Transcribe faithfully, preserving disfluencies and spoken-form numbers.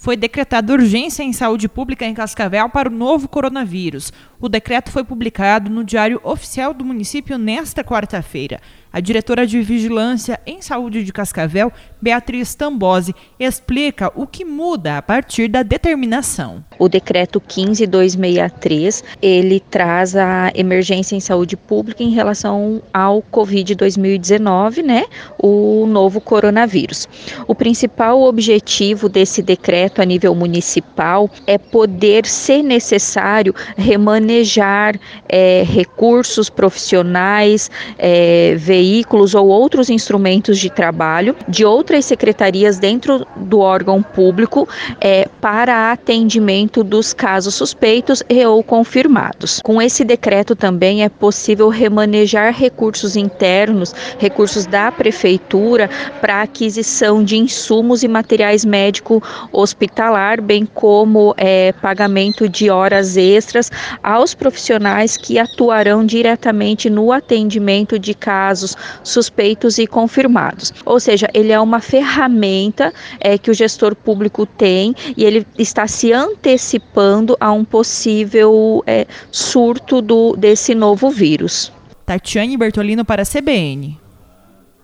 Foi decretada urgência em saúde pública em Cascavel para o novo coronavírus. O decreto foi publicado no Diário Oficial do município nesta quarta-feira. A diretora de Vigilância em Saúde de Cascavel, Beatriz Tambosi, explica o que muda a partir da determinação. O decreto quinze mil duzentos e sessenta e três, ele traz a emergência em saúde pública em relação ao covid dois mil e dezenove, né, o novo coronavírus. O principal objetivo desse decreto a nível municipal é poder, se necessário, remanejar é, recursos profissionais, é, veículos ou outros instrumentos de trabalho de outras secretarias dentro do órgão público é, para atendimento dos casos suspeitos e ou confirmados. Com esse decreto também é possível remanejar recursos internos, recursos da prefeitura para aquisição de insumos e materiais médico-hospitalar, bem como é, pagamento de horas extras aos profissionais que atuarão diretamente no atendimento de casos suspeitos e confirmados. Ou seja, ele é uma ferramenta é, que o gestor público tem e ele está se antecipando a um possível é, surto do, desse novo vírus. Tatiane Bertolino para a C B N.